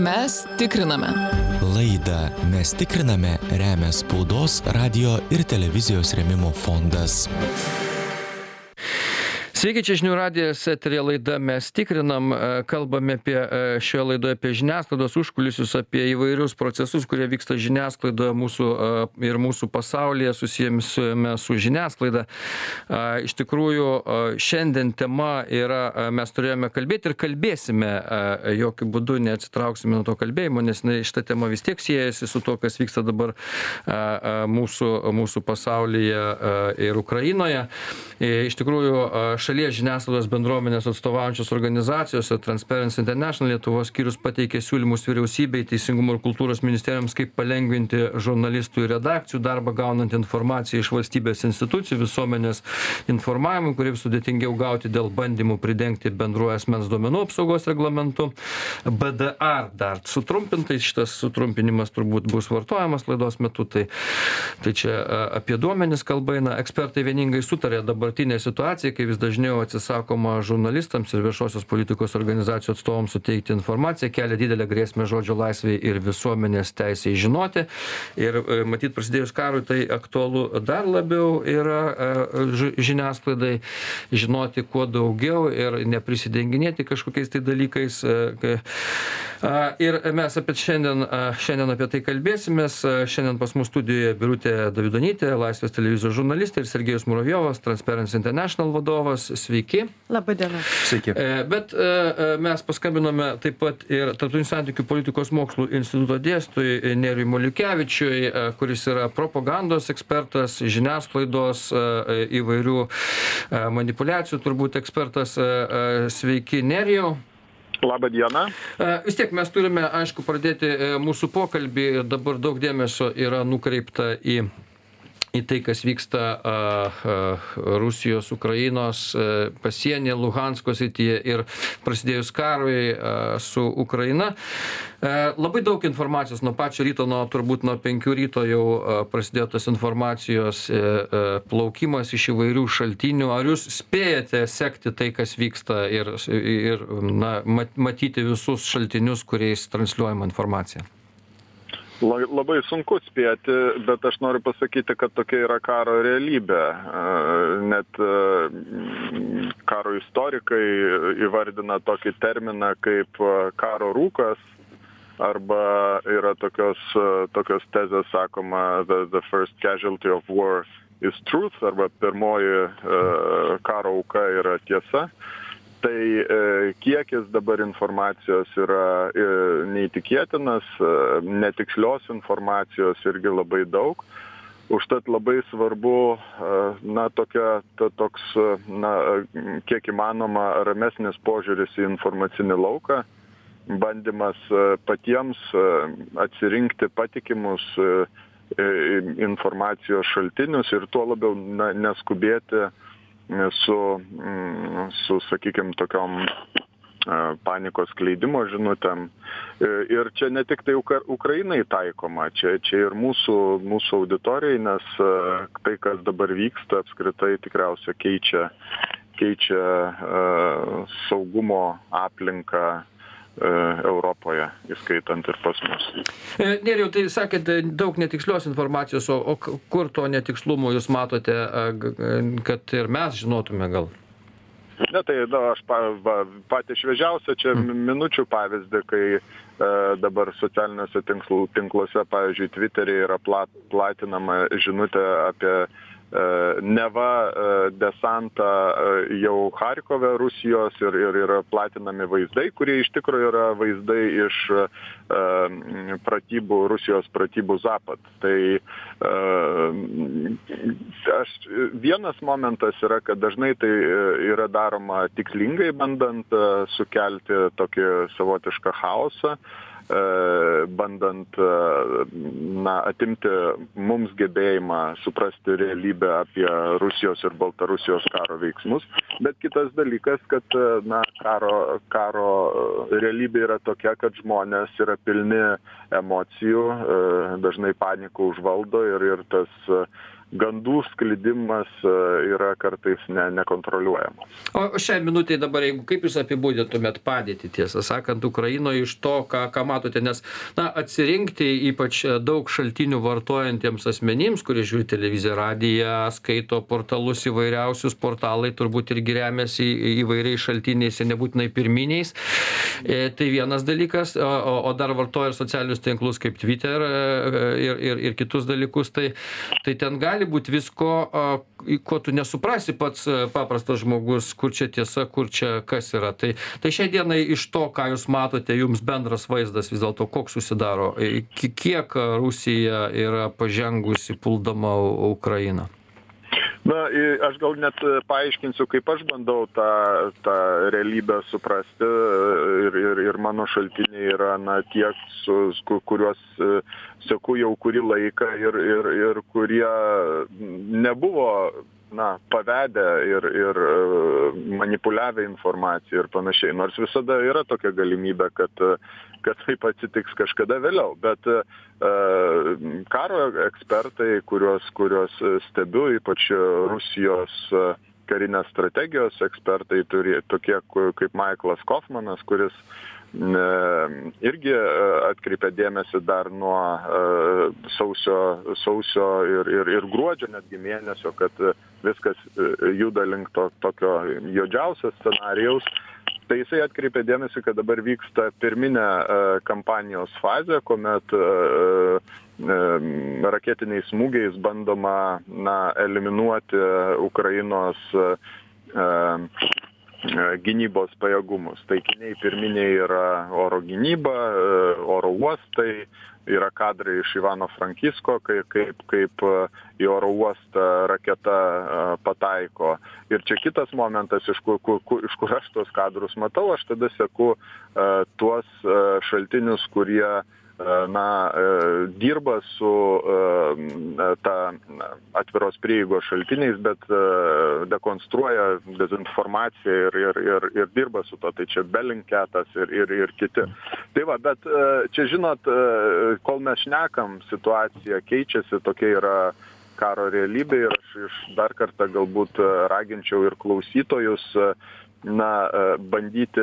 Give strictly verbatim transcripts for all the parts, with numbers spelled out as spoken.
Mes tikriname. Laidą Mes tikriname remia Spaudos, radijo ir televizijos rėmimo fondas. Sveiki, čia žinių radijas, eteryje laida Mes tikrinam, kalbame apie šioje laidoje apie žiniasklaidos užkulisius, apie įvairius procesus, kurie vyksta žiniasklaidoje mūsų ir mūsų pasaulyje, susijęme su žiniasklaida. Iš tikrųjų, šiandien tema yra, mes turėjome kalbėti ir kalbėsime, jokių būdų neatsitrauksime nuo to kalbėjimo, nes šita tema vis tiek siejasi su to, kas vyksta dabar mūsų, mūsų pasaulyje ir Ukrainoje. Iš tikrųjų, šalies žiniasklaidos bendruomenės atstovaujančios organizacijos Transparency International Lietuvos skyrius pateikė siūlymus vyriausybei, Teisingumo ir kultūros ministerijoms, kaip palengvinti žurnalistų ir redakcijų darbą, gaunant informaciją iš valstybės institucijų, visuomenės informavimų, kurį sudėtingiau gauti dėl bandymų pridengti bendruoju asmens duomenų apsaugos reglamentu. B D R dar sutrumpintai, šitas sutrumpinimas turbūt bus vartojamas laidos metu, tai, tai čia apie duomenis kalba eina. Ekspertai vieningai sutarė dabartinę situaciją, kai vis dažniau atsisakoma žurnalistams ir viešosios politikos organizacijų atstovams suteikti informaciją, kelia didelę grėsmę žodžio laisvei ir visuomenės teisei žinoti. Ir matyt, prasidėjus karui, tai aktualu dar labiau yra žiniasklaidai žinoti kuo daugiau ir neprisidenginėti kažkokiais tai dalykais. Ir mes apie šiandien, šiandien apie tai kalbėsimės. Šiandien pas mus studijoje Birutė Davidonytė, Laisvės televizijos žurnalistė, ir Sergejus Muravjovas, Transparency International vadovas. Sveiki. Labą dieną. Sveiki. Bet mes paskambinome taip pat ir Tarptautinių santykių politikos mokslų instituto dėstytojui Nerijui Maliukevičiui, kuris yra propagandos ekspertas, žiniasklaidos įvairių manipulacijų turbūt ekspertas. Sveiki, Nerijau. Labą dieną. Vis tiek mes turime, aišku, pradėti mūsų pokalbį. Dabar daug dėmesio yra nukreipta į į tai, kas vyksta a, a, Rusijos, Ukrainos a, pasienyje, Luhansko srityje ir prasidėjus karui a, su Ukraina. A, labai daug informacijos nuo pačio ryto, nuo turbūt nuo penkių ryto jau a, prasidėjo tas informacijos a, a, plaukimas iš įvairių šaltinių. Ar jūs spėjate sekti tai, kas vyksta ir, ir na, matyti visus šaltinius, kuriais transliuojama informacija? Labai sunku spėti, bet aš noriu pasakyti, kad tokia yra karo realybė. Net karo istorikai įvardina tokį terminą kaip karo rūkas, arba yra tokios, tokios tezės, sakoma, the, the first casualty of war is truth, arba pirmoji karo auka yra tiesa. Tai e, kiekis dabar informacijos yra e, neįtikėtinas, e, netikslios informacijos irgi labai daug. Užtat labai svarbu, e, na, tokia, to, toks, na, kiek įmanoma ramesnis požiūris į informacinį lauką, bandymas e, patiems e, atsirinkti patikimus e, e, informacijos šaltinius ir tuo labiau na, neskubėti su, su sakykime, tokiom panikos skleidimo žinutėm. Ir čia ne tik tai Ukrainai taikoma, čia, čia ir mūsų, mūsų auditorijai, nes tai, kas dabar vyksta, apskritai tikriausiai keičia, keičia uh, saugumo aplinką Europoje, įskaitant ir pas mus. Nerijau, tai sakėte, daug netikslios informacijos, o, o kur to netikslumo jūs matote, kad ir mes žinotume gal? Ne, tai da, aš pa, va, patį šviežiausią čia minučių pavyzdį, kai e, dabar socialiniuose tinklų, tinkluose, pavyzdžiui, Twitter'e yra plat, platinama žinutė apie neva desantą jau Charkove Rusijos ir, ir yra platinami vaizdai, kurie iš tikrųjų yra vaizdai iš uh, pratybų, Rusijos pratybų Zapad. Tai uh, aš, vienas momentas yra, kad dažnai tai yra daroma tikslingai, bandant uh, sukelti tokį savotišką chaosą, bandant na, atimti mums gebėjimą suprasti realybę apie Rusijos ir Baltarusijos karo veiksmus. Bet kitas dalykas, kad na, karo, karo realybė yra tokia, kad žmonės yra pilni emocijų, dažnai panikų užvaldo ir, ir tas gandų sklidimas yra kartais ne, nekontroliuojamas. O šią minutę dabar, jeigu kaip jūs apibūdintumėt padėtį, tiesą sakant, Ukrainoje iš to, ką, ką matote, nes na, atsirinkti ypač daug šaltinių vartojantiems asmenims, kurie žiūri televiziją, radiją, skaito portalus įvairiausius, portalai turbūt irgi remiasi įvairiais šaltiniais ir nebūtinai pirminiais. E, tai vienas dalykas, o, o dar vartoja ir socialinius tinklus kaip Twitter ir, ir, ir kitus dalykus, tai, tai ten gali būti visko, ko tu nesuprasi pats paprastas žmogus, kur čia tiesa, kur čia kas yra. Tai, tai šiai dienai iš to, ką jūs matote, jums bendras vaizdas vis dėlto koks susidaro, kiek Rusija yra pažengusi puldama Ukrainą? Na, aš gal net paaiškinsiu, kaip aš bandau tą, tą realybę suprasti ir, ir, ir mano šaltiniai yra na, tiek, su, kuriuos seku jau kurį laiką ir, ir, ir kurie nebuvo na, pavedę ir, ir manipuliavę informaciją ir panašiai. Nors visada yra tokia galimybė, kad, kad taip atsitiks kažkada vėliau. Bet uh, karo ekspertai, kuriuos, kuriuos stebiu, ypač Rusijos karinės strategijos ekspertai, turi, tokie kaip Michaelas Kofmanas, kuris irgi atkreipė dėmesį dar nuo sausio, sausio ir, ir, ir gruodžio netgi mėnesio, kad viskas juda link to, tokio juodžiausio scenarijaus. Tai jisai atkreipė dėmesį, kad dabar vyksta pirminė kampanijos fazė, kuomet raketiniais smūgiais bandoma na, eliminuoti Ukrainos gynybos pajėgumus. Taikiniai pirminiai yra oro gynyba, oro uostai, yra kadrai iš Ivano-Frankisko, kaip, kaip, kaip į oro uostą raketa pataiko. Ir čia kitas momentas, iš kur, kur, iš kur aš tos kadrus matau, aš tada seku uh, tuos uh, šaltinius, kurie na, dirba su ta atviros prieigos šaltiniais, bet dekonstruoja dezinformaciją ir, ir, ir, ir dirba su to. Tai čia Bellingcatas ir, ir, ir kiti. Tai va, bet čia žinot, kol mes šnekam, situacija keičiasi, tokia yra karo realybė ir aš iš dar kartą galbūt raginčiau ir klausytojus na, bandyti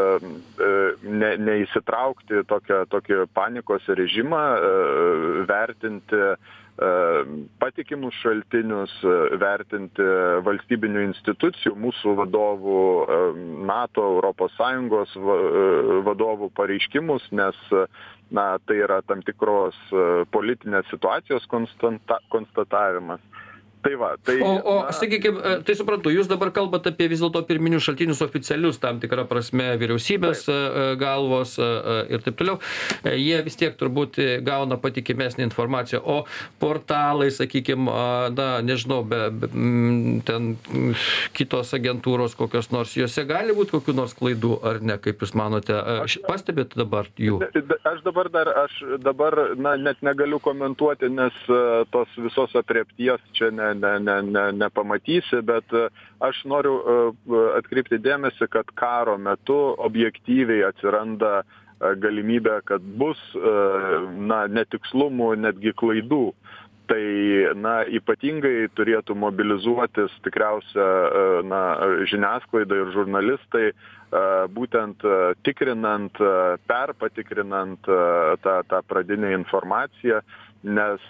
ne, neįsitraukti tokią, tokį panikos režimą, vertinti patikimus šaltinius, vertinti valstybinių institucijų, mūsų vadovų, NATO, Europos Sąjungos vadovų pareiškimus, nes na, tai yra tam tikros politinės situacijos konstanta, konstatavimas. Tai va, tai, o, o sakykime, tai suprantu, jūs dabar kalbate apie vis dėlto pirminius šaltinius oficialius, tam tikrą prasme vyriausybės taip. galvos ir taip toliau. Jie vis tiek turbūt gauna patikimesnį informaciją, o portalai, sakykime, na, nežinau, be, be, ten kitos agentūros kokios nors, juose gali būti kokių nors klaidų, ar ne, kaip jūs manote? Aš pastebėt dabar jų? Aš dabar dar, aš dabar, na, net negaliu komentuoti, nes tos visos apriepties čia ne Ne, ne, ne, nepamatysi, bet aš noriu atkreipti dėmesį, kad karo metu objektyviai atsiranda galimybė, kad bus na, netikslumų, netgi klaidų. Tai na, ypatingai turėtų mobilizuotis tikriausia na, žiniasklaida ir žurnalistai, būtent tikrinant, perpatikrinant tą, tą pradinę informaciją, nes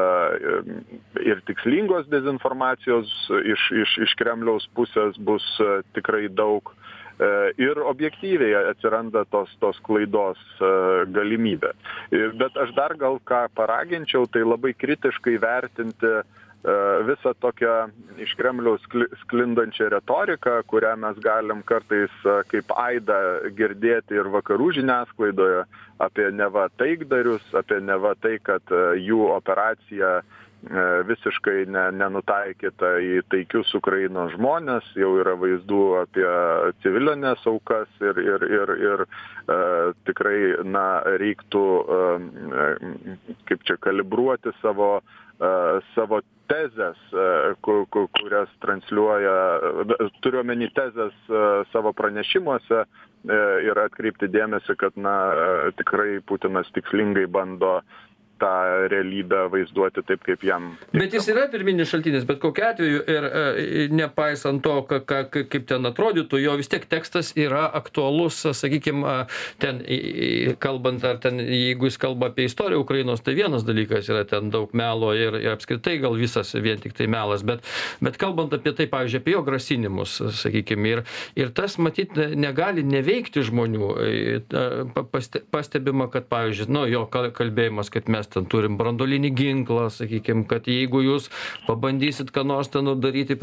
ir tikslingos dezinformacijos iš, iš, iš Kremliaus pusės bus tikrai daug ir objektyviai atsiranda tos, tos klaidos galimybė. Bet aš dar gal ką paraginčiau, tai labai kritiškai vertinti visą tokią iš Kremliaus sklindančią retoriką, kurią mes galim kartais kaip aidą girdėti ir vakarų žiniasklaidoje apie neva taikdarius, apie neva tai, kad jų operacija visiškai ne, nenutaikyta į taikius Ukrainos žmonės, jau yra vaizdų apie civilinės aukas ir, ir, ir, ir e, tikrai na, reiktų e, kaip čia kalibruoti savo, e, savo tezes, kur, kur, kurias transliuoja, turiu omeny tezes savo pranešimuose ir atkreipti dėmesį, kad na, tikrai Putinas tikslingai bando tą realybę vaizduoti taip, kaip jam. Bet jis yra pirminis šaltinis, bet kokiu atveju ir e, nepaisant to, ka, ka, kaip ten atrodytų, jo vis tiek tekstas yra aktualus, sakykime, ten kalbant, ar ten, jeigu jis kalba apie istoriją Ukrainos, tai vienas dalykas yra ten daug melo ir, ir apskritai gal visas vien tik tai melas, bet, bet kalbant apie tai, pavyzdžiui, apie jo grasinimus, sakykime, ir, ir tas, matyt, negali neveikti žmonių. Pastebima, kad, pavyzdžiui, nu, jo kalbėjimas, kad mes ten turim branduolinį ginklą, sakykime, kad jeigu jūs pabandysit ką nors ten daryti